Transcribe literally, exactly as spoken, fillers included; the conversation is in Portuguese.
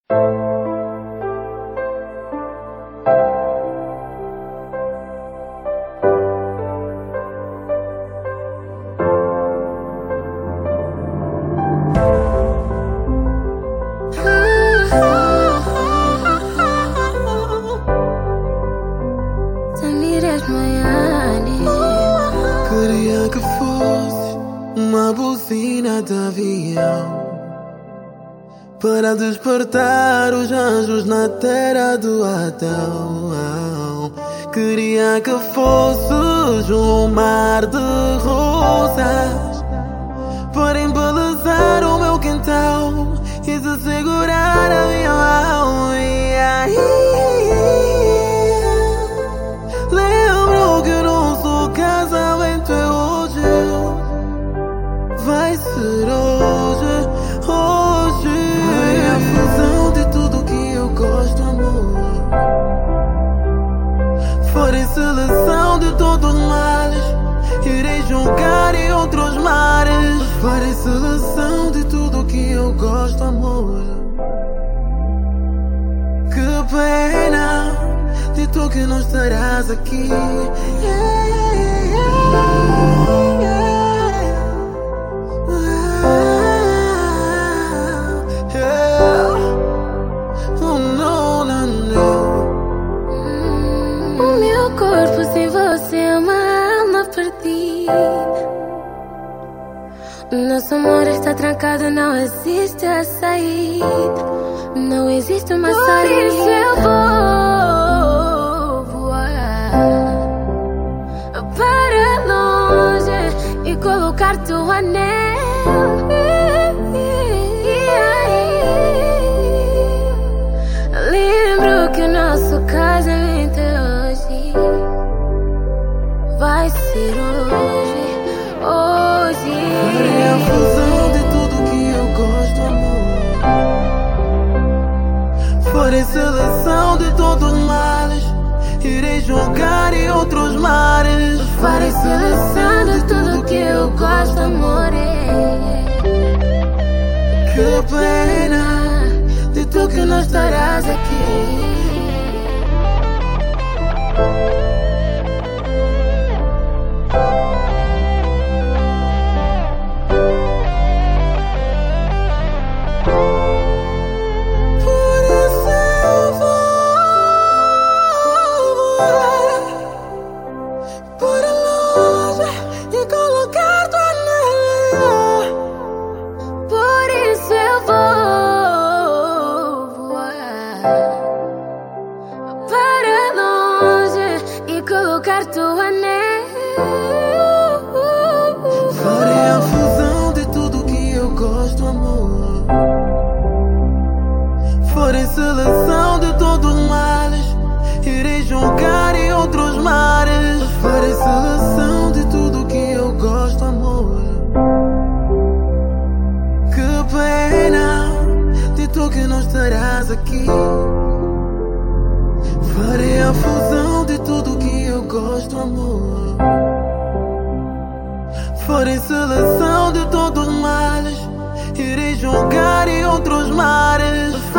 Queria que fosse uma buzina de avião para despertar os anjos na terra do Adão. Queria que fosses um mar de rosas para embelezar o meu quintal e se segurar a minha mão. E aí lembro que o nosso casamento é hoje, vai ser hoje, hoje. É a fusão de tudo que eu gosto, amor. Farei seleção de todos os males, irei jogar em outros mares. Farei seleção de tudo que eu gosto, amor. Que pena de tu que não estarás aqui. Yeah, yeah, yeah, yeah. Yeah. Oh, no, no, no. O meu corpo sem você é uma alma perdida. Nosso amor está trancado, não existe a saída. Não existe uma Por saída. Por isso eu vou voar para longe e colocar teu anel. Lembro que o nosso casamento é hoje, vai ser hoje, hoje. Farei a fusão de tudo que eu gosto, amor. Farei seleção de todos os males, irei jogar em outros mares. Farei seleção de tudo que eu gosto, amor. Que pena de tu que não estarás aqui. Colocar teu anel. Farei a fusão de tudo que eu gosto, amor. Farei seleção de todos os males, irei jogar em outros mares. Farei seleção de tudo que eu gosto, amor. Que pena de tu que não estarás aqui. Farei a fusão de tudo que eu gosto, amor. Farei seleção de todos os males, irei jogar em outros mares.